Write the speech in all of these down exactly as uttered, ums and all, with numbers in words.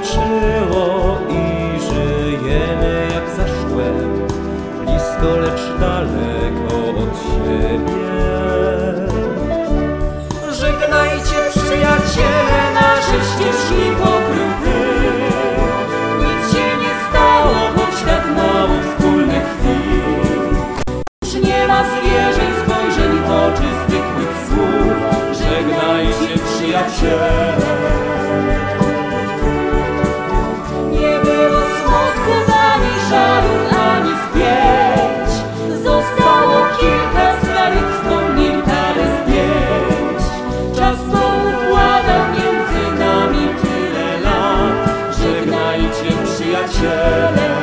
skończyło i żyjemy jak za szkłem, blisko lecz daleko od siebie. Żegnajcie, przyjaciele, nasze ścieżki pokryły. Nic się nie stało, choć tak mało wspólnych chwil. Już nie ma zwierzeń spojrzeń w oczy, zwykłych słów. Żegnajcie, przyjaciele. Nie było smutków, ani żalów, ani spięć. Zostało kilka starych wspomnień, parę zdjęć. Czas poukładał między nami tyle lat. Żegnajcie, przyjaciele.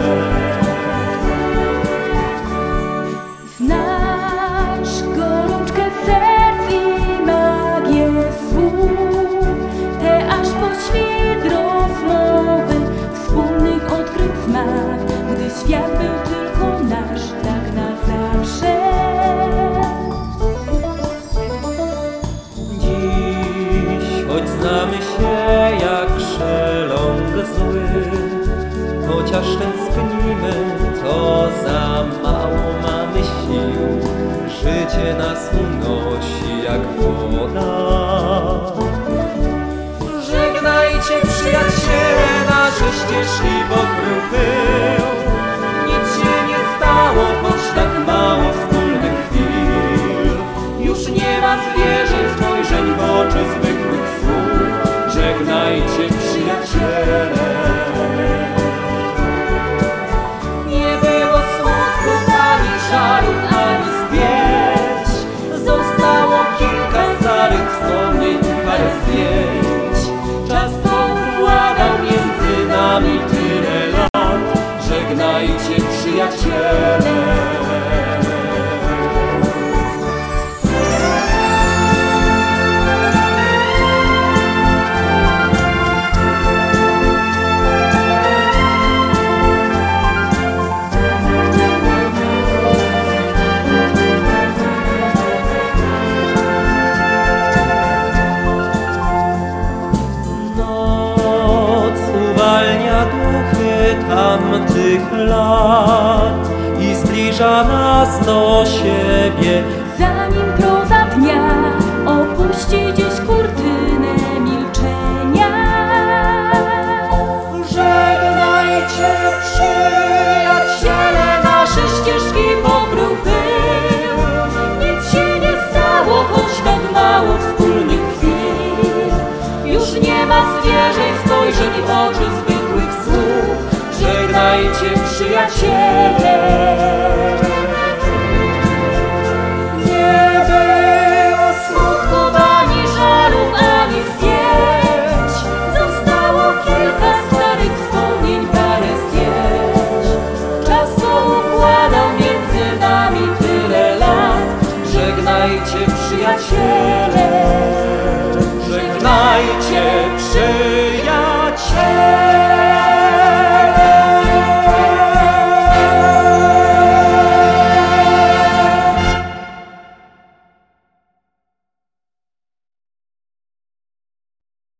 Znasz gorączkę serc i magię słów, te aż po świt rozmowy, wspólnych odkryć smak, gdy świat był tylko nasz, tak na zawsze. Dziś, choć znamy się jak szeląg zły, chociaż tęsknimy, to za mało mamy sił. Życie nas unosi jak woda. Żegnajcie, przyjaciele, nasze ścieżki pokrył pył. Nic się nie stało, choć tak mało wspólnych chwil. Już nie ma zwierzeń spojrzeń w oczy, zwykłych słów. Żegnajcie, przyjaciele. Nie było smutków, ani żalów, ani spięć. Zostało kilka starych wspomnień, parę zdjęć. Czas poukładał między nami tyle lat. Żegnajcie, przyjaciele. Duchy tamtych lat i zbliża nas do siebie. Zanim proza dnia opuści gdzieś kurtynę milczenia. Żegnajcie, przyjaciele, Nasze ścieżki pokrył pył. Nic się nie stało, choć tak mało wspólnych chwil. Już nie ma zwierzeń spojrzeń w oczy, zwykłych słów. żegnajcie, przyjaciele. Nie było smutków, ani żalów, ani zdjęć. Zostało kilka starych wspomnień, parę zdjęć. Czas poukładał między nami tyle lat. Żegnajcie, przyjaciele.